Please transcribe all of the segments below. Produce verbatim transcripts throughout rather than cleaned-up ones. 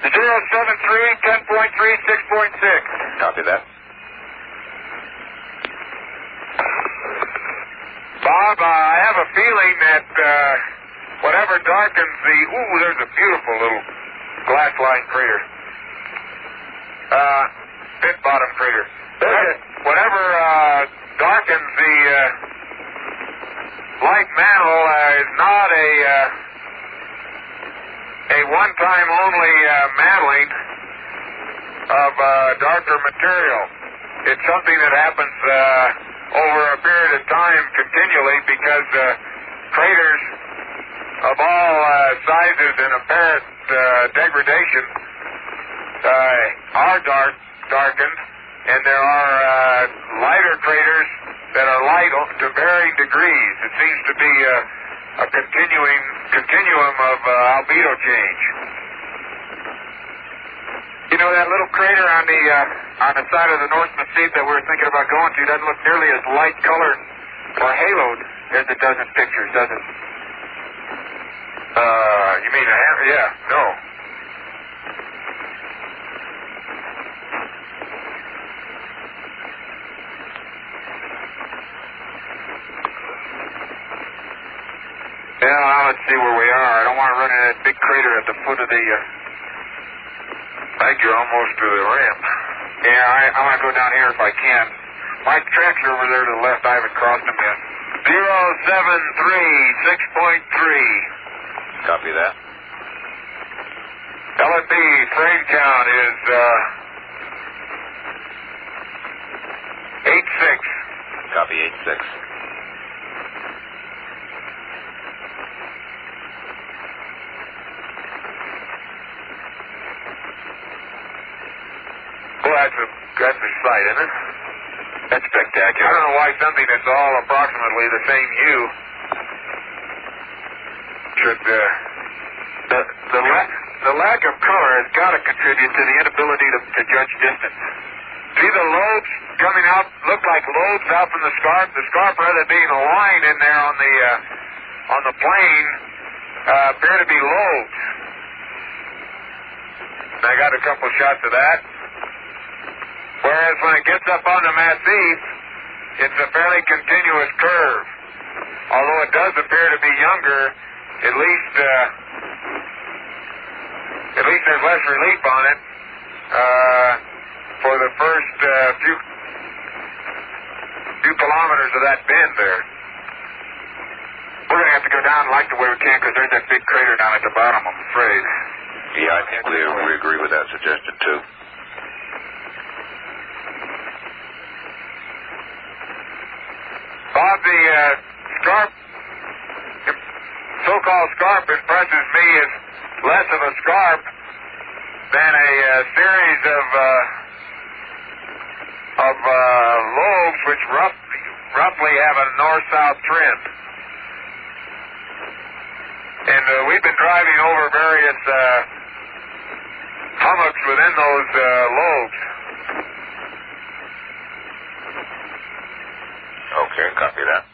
zero seven three, ten point three, six point six. Copy that. Bob, uh, I have a feeling that uh, whatever darkens the... Ooh, there's a beautiful little glass-lined crater. Uh, pit bottom crater. Whatever, whatever uh, darkens the uh, light mantle uh, is not a uh, a one-time only uh, mantling of uh, darker material. It's something that happens uh, over a period of time continually because uh, craters of all uh, sizes and apparent uh, degradation uh, are dark, darkened, and there are uh, lighter craters that are light to varying degrees. It seems to be a, a continuing continuum of uh, albedo change. You know, that little crater on the uh, on the side of the North Massif that we were thinking about going to doesn't look nearly as light colored or haloed as it does in pictures, does it? Uh, you mean a hammer? Yeah, no. Yeah, well, let's see where we are. I don't want to run into that big crater at the foot of the... Uh... I think you're almost to the rim. Yeah, I, I want to go down here if I can. My tracks are over there to the left. I haven't crossed them yet. zero seven three, six point three. Copy that. L N B frame count is uh, eight six. Copy eight six. Well, that's a, that's a sight, isn't it? That's spectacular. I don't know why something that's all approximately the same hue should, uh, the, the, la- the lack of color has got to contribute to the inability to, to judge distance. See the lobes coming out, look like lobes out from the scarp. The scarp, rather than being a line in there on the, uh, on the plane, uh, appear to be lobes. And I got a couple shots of that. Whereas when it gets up on the massif, it's a fairly continuous curve. Although it does appear to be younger, at least uh, at least there's less relief on it uh, for the first uh, few few kilometers of that bend there. We're going to have to go down like the way we can because there's that big crater down at the bottom, I'm afraid. Yeah, I think we, we agree with that suggestion, too. Bob, the uh, scarp, so-called scarp impresses me as less of a scarp than a uh, series of uh, of uh, lobes which rough, roughly have a north-south trend. And uh, we've been driving over various uh, hummocks within those uh, lobes. Okay, copy that.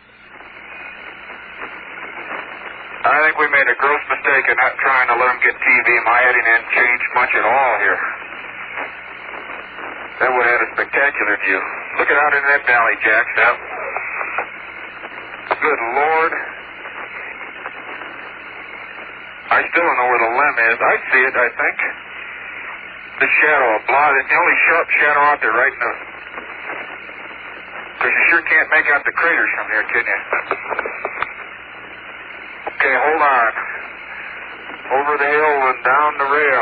I think we made a gross mistake in not trying to let them get T V. My heading didn't change much at all here. That would have had a spectacular view. Look at out in that valley, Jack. Yep. Good Lord. I still don't know where the limb is. I see it, I think. The shadow, a blot. It's the only sharp shadow out there right in the... Because you sure can't make out the craters from here, can you? Okay, hold on. Over the hill and down the rail.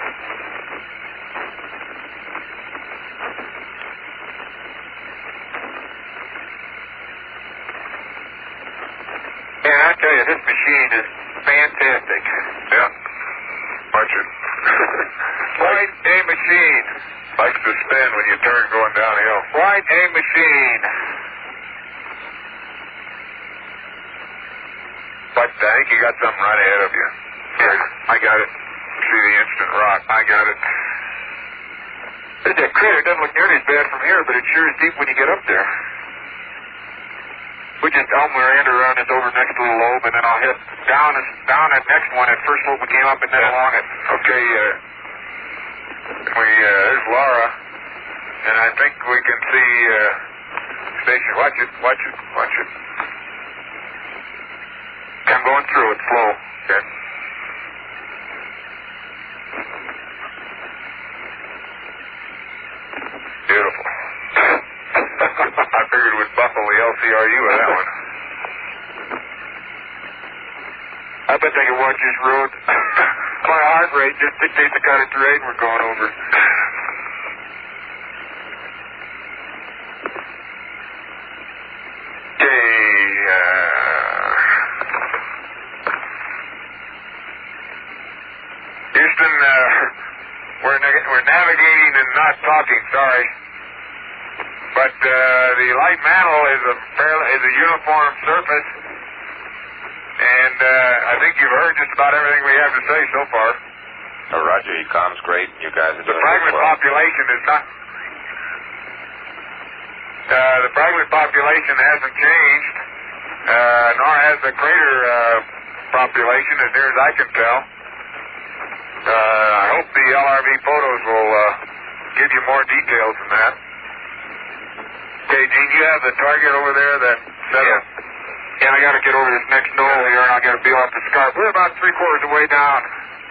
Man, I tell you, this machine is fantastic. Yeah. Watch it. Quite a machine. Likes to spin when you turn going downhill. Quite a machine. But I think you got something right ahead of you. Yeah, I got it. See the instant rock. I got it. That crater doesn't look nearly as bad from here, but it sure is deep when you get up there. We just, I'm going to enter around this over next little lobe, and then I'll hit down down that next one, that first lobe we came up, and then Yeah. along it. Okay, uh, We, uh, there's Laura, and I think we can see, uh, station. Watch it, watch it, watch it. I'm going through it slow. Okay. Beautiful. I figured we'd buckle the L C R U with that one. I bet they can watch this road. My heart rate just dictates the kind of terrain we're going over. Okay, uh... Houston, uh, we're, na- we're navigating and not talking, sorry. But, uh, the light mantle is a fairly, is a uniform surface. And uh, I think you've heard just about everything we have to say so far. Oh, Roger, your comms great. You guys are The doing fragment well. population is not... Uh, the fragment population hasn't changed, uh, nor has the crater uh, population, as near as I can tell. Uh, I hope the L R V photos will uh, give you more details than that. Okay, Gene, you have the target over there that set up. Yeah, I got to get over this next knoll here, and I got to be off the scarp. We're about three quarters of the way down.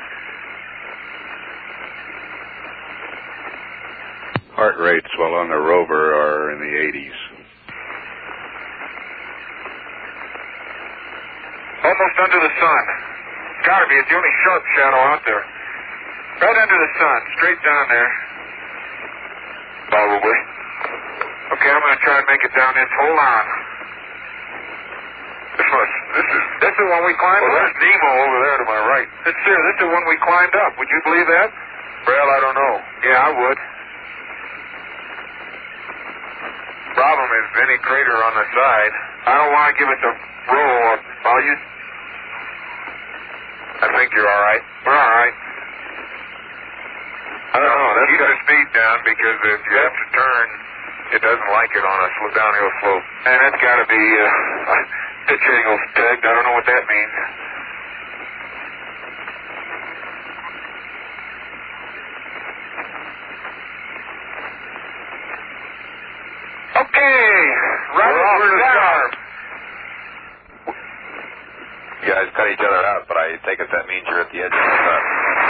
Heart rates while on the rover are in the eighties. Almost under the sun. Gotta be. It's the only sharp shadow out there. Right under the sun, straight down there. Probably. Okay, I'm gonna try and make it down this. Hold on. This must, this is, this is the one we climbed Well, up. there's Nemo over there to my right. This is, this is the one we climbed up. Would you believe that? Well, I don't know. Yeah, I would. Problem is any crater on the side. I don't want to give it the roll. I'll use... I think you're all right. We're all right. I don't know. That's Keep got, the speed down because if you have to turn, it doesn't like it on a slow downhill slope. and that's got to be uh, pitch angle tagged. I don't know what that means. Okay, Robert, We're off we're the down. scarp. You guys cut each other out, but I take it that means you're at the edge of the sun.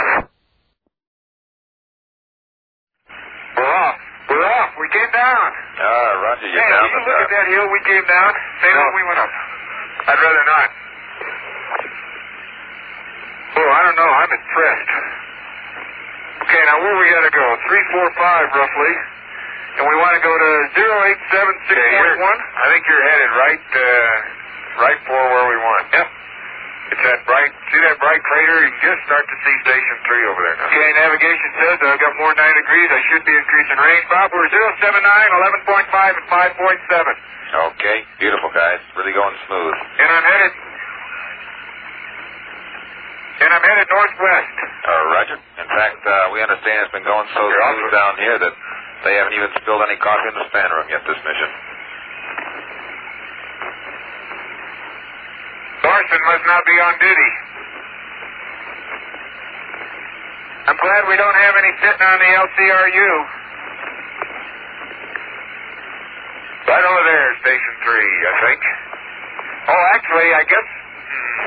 We're off. We're off. We came down. Ah, Roger, you're Hey, down you the look at scarp. that hill we came down. Same No. one we went up. I'd rather not. Oh, I don't know. I'm impressed. Okay, now where we got to go? three four five roughly. And we want to go to zero eight seven six point one. I think you're headed right, uh, right for where we want. Yep. It's that bright, see that bright crater? You can just start to see Station three over there now. Okay, navigation says I've got more than nine degrees. I should be increasing range. Bob, we're zero seven nine, eleven point five, and five point seven. Okay, beautiful, guys. Really going smooth. And I'm headed... And I'm headed northwest. Uh, Roger. In fact, uh, we understand it's been going so You're smooth also- down here that they haven't even spilled any coffee in the span room yet this mission. Larson must not be on duty. I'm glad we don't have any sitting on the L C R U. Right over there, Station three, I think. Oh, actually, I guess... hmm,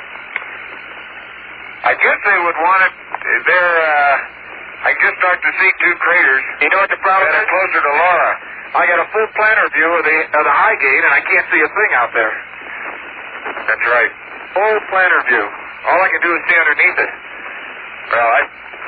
I guess they would want it... They're, uh... I can just start to see two craters. You know what the problem Better is? closer to Laura. I got a full planner view of the of the high gate, and I can't see a thing out there. That's right. Full planner view. All I can do is see underneath it. Well, I...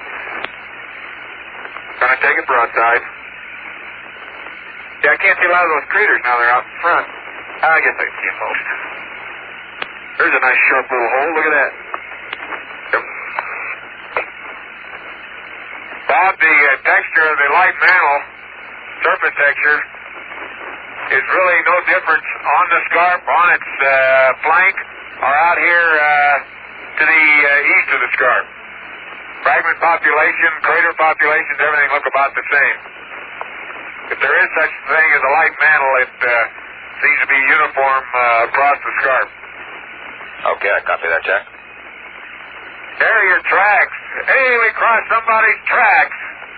Gonna take it broadside. Yeah, I can't see a lot of those craters now they're out in front. I guess I can see them most. There's a nice sharp little hole. Look at that. Yep. Bob, the uh, texture of the light mantle, surface texture, is really no difference on the scarp, on its uh, flank, or out here uh, to the uh, east of the scarp. Fragment population, crater populations, everything look about the same. If there is such a thing as a light mantle, it uh, seems to be uniform uh, across the scarp. Okay, I copy that, Jack. There are your tracks. Hey, we crossed somebody's tracks.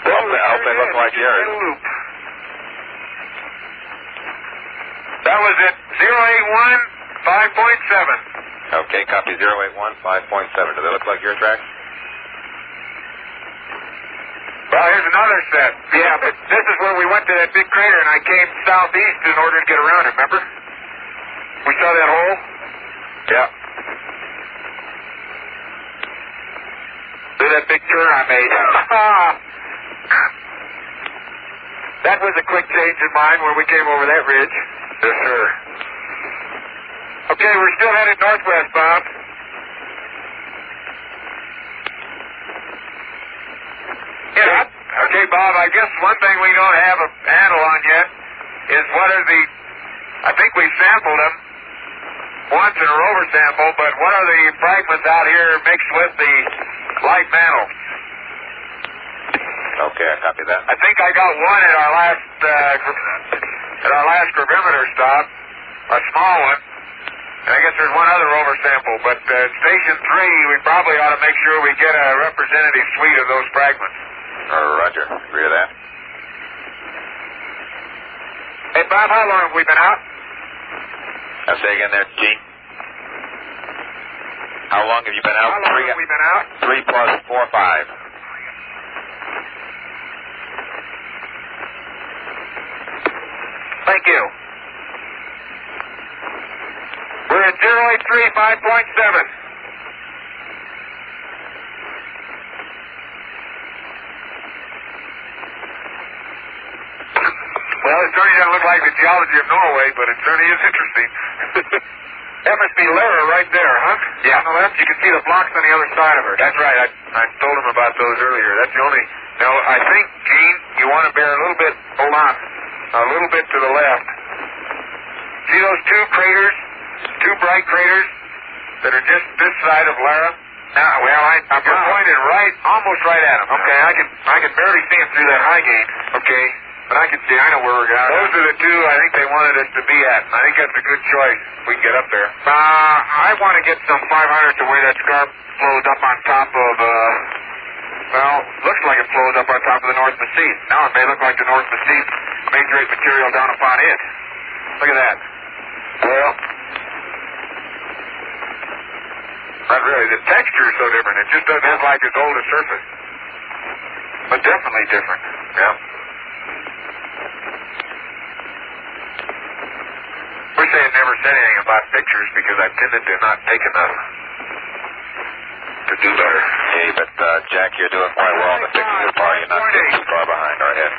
Well, I hope they look like yours. That was at zero eight one, five point seven. Okay, copy zero eight one, five point seven. Do they look like your tracks? Well, here's another set. Yeah, but this is where we went to that big crater, and I came southeast in order to get around it, remember? We saw that hole? Yeah. Look at that big turn I made. That was a quick change in mind when we came over that ridge. Yes, sir. Okay, we're still headed northwest, Bob. Yeah. Okay, Bob, I guess one thing we don't have a handle on yet is what are the, I think we sampled them once in a rover sample, but what are the fragments out here mixed with the light mantle? Okay, I copy that. I think I got one at our last, uh, at our last gravimeter stop, a small one. And I guess there's one other rover sample, but uh, station three, we probably ought to make sure we get a representative suite of those fragments. Uh, Roger. Agree with that. Hey, Bob, how long have we been out? I'll say again there, Gene. How long have you been out? How long three, have we been out? Three plus four, five. Thank you. We're at zero eight three, five point seven. Well, it certainly doesn't look like the geology of Norway, but it certainly is interesting. That must be Lara right there, huh? Yeah. On the left, you can see the blocks on the other side of her. That's right. I, I told him about those earlier. That's the only... Now, I think, Gene, you want to bear a little bit... Hold on. A little bit to the left. See those two craters? Two bright craters that are just this side of Lara? Now, well, I, I'm yeah. pointed right, almost right at them. Okay, I can I can barely see them through that high gain. Okay, but I can see, I know where we're going. Those are the two I think they wanted us to be at. I think that's a good choice if we can get up there. Uh, I want to get some five hundred to where that scarp flows up on top of, uh, well, looks like it flows up on top of the North Mesquite. Now it may look like the North Mesquite majorate material down upon it. Look at that. Well, not really. The texture is so different. It just doesn't look like its oldest surface. But definitely different. Yeah. Wish they had never said anything about pictures because I tended to not take enough to do better. Okay, but uh, Jack, you're doing quite well on the pictures so far. You're not getting too far behind our head.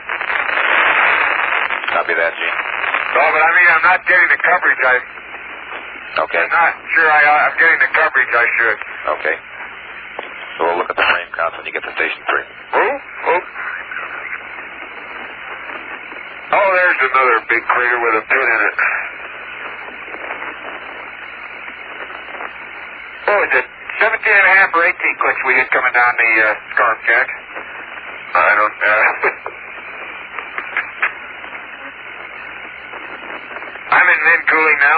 Copy that, Gene. No, but I mean, I'm not getting the coverage I... Okay. I'm not sure I, I'm getting the coverage I should. Okay. So we'll look at the frame counts when you get to station three. Oh, oh. Oh, there's another big crater with a pin in it. Oh, is it seventeen and a half or eighteen clicks we get coming down the uh, scarp, Jack? I don't know. I'm in min cooling now.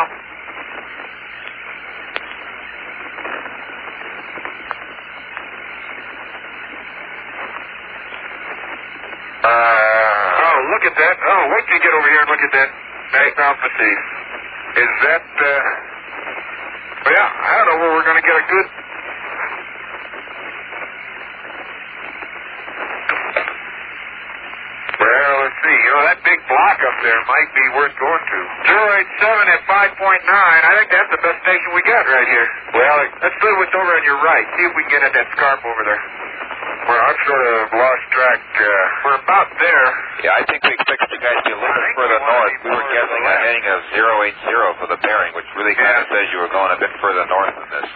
Uh, oh, look at that. Oh, wait till you get over here and look at that Mount Massif. Is that, uh, well, yeah, I don't know where we're going to get a good... Well, let's see. You know, that big block up there might be worth going to. zero eight seven at five point nine. I think that's the best station we got right here. Well, let's do what's over on your right. See if we can get at that scarp over there. Well, I've sort of lost track. Uh, we're about there. Yeah, I think we expected you guys to be a little bit further north. We were guessing a heading of zero eight zero for the bearing, which really kind of says you were going a bit further north than this.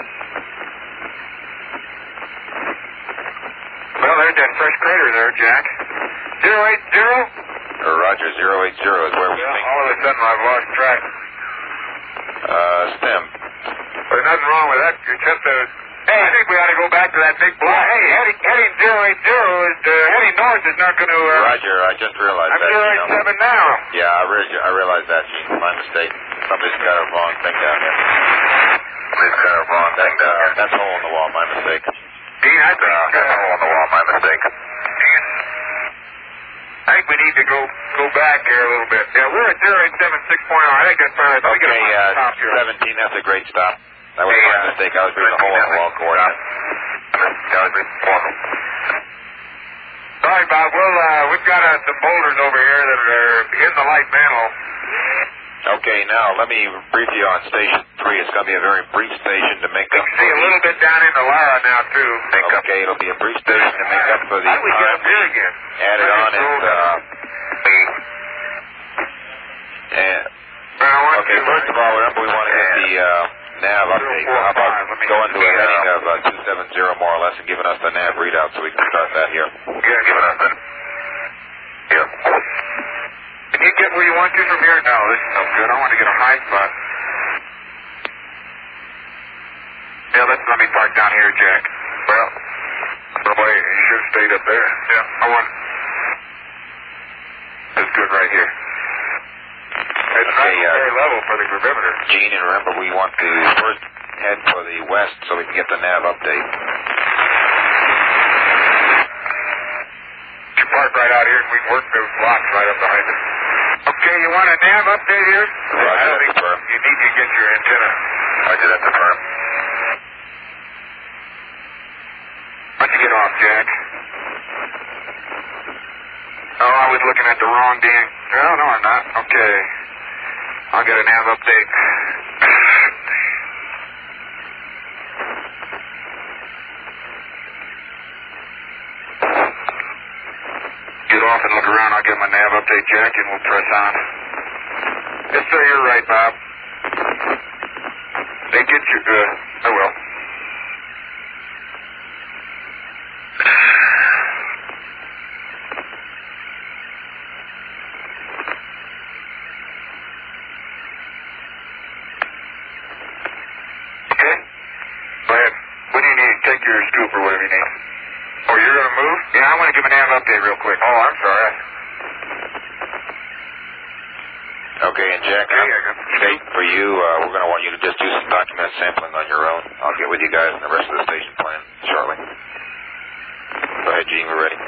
Well, there's that fresh crater there, Jack. zero eight zero? Or Roger, zero eight zero is where we well, think. All of a sudden I've lost track. Uh, stem. There's nothing wrong with that. It's just a... Hey, I think we ought to go back to that big block. Yeah, hey, heading, heading zero eight zero is, uh, heading north is not going to, uh... Roger, I just realized I'm that. zero eight seven now. Yeah, I, re I realized that, Gene. My mistake. Somebody's got a wrong thing down there. Somebody's got a wrong thing down there. That's a hole in the wall, my mistake. Dean, I think... Uh, that's a hole in the wall, my mistake. back here a little bit. Yeah, we're at zero eight seven six point oh. I think that's fine. Okay, uh, top here. seventeen, that's a great stop. That was hey, my uh, mistake. I was reading the hole in the wall coordinate. Sorry, Bob. Well, uh, we've got uh, some boulders over here that are in the light mantle. Okay, now let me brief you on Station three. It's going to be a very brief station to make you up can see for a little the... bit down into Lara now, too. Make okay, up. It'll be a brief station to make up for the How do we get up here again? Added on and... Uh, and okay, first of all, remember we want to get the uh, nav update. So how about going to a heading of uh, two seven zero more or less and giving us the nav readout so we can start that here? Yeah, giving us that. Yeah. Can you get where you want to from here? No, this is no good. I want to get a high spot. Yeah, let's let me park down here, Jack. Well, boy, you should have stayed up there. Yeah, I want. That's good right here. It's okay, not uh, very level for the gravimeter. Gene, and remember we want to first head for the west so we can get the nav update. You park right out here and we can work those blocks right up behind us. Okay, you want a nav update here? Roger, I don't think firm. You need to get your antenna. Roger, that's the firm. Why'd you get off, Jack? Oh, I was looking at the wrong dang... No, no, I'm not. Okay. I'll get a nav update. Get off and look around. I'll get my nav update, Jack, and we'll press on. Yes, sir, you're right, Bob. They get you good. I will. Okay? Go ahead. What do you need? Take your scoop or whatever you need. Oh, you're going to move? Yeah, I want to give a nav update real quick. Oh, I'm sorry. Okay, and Jack, Kate, for you, uh, we're going to want you to just do some document sampling on your own. I'll get with you guys and the rest of the station plan shortly. Go ahead, Gene, we're ready.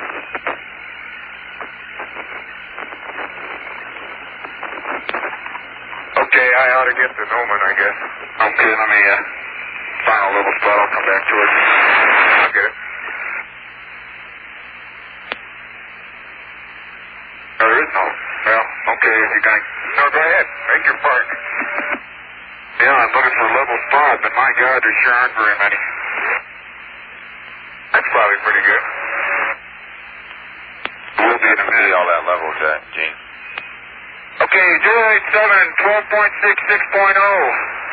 Okay, I ought to get the Noman, I guess. Okay, let me uh, find a little spot. I'll come back to it. I'll get it. No, there is no. Well, okay, if you can. No, go ahead. Make your park. Yeah, I'm looking for a level spot, but my God, there sure aren't very many. That's probably pretty good. We'll be in a minute. See all that level, Jack, Gene. Okay, zero eight seven, twelve point six, six point oh.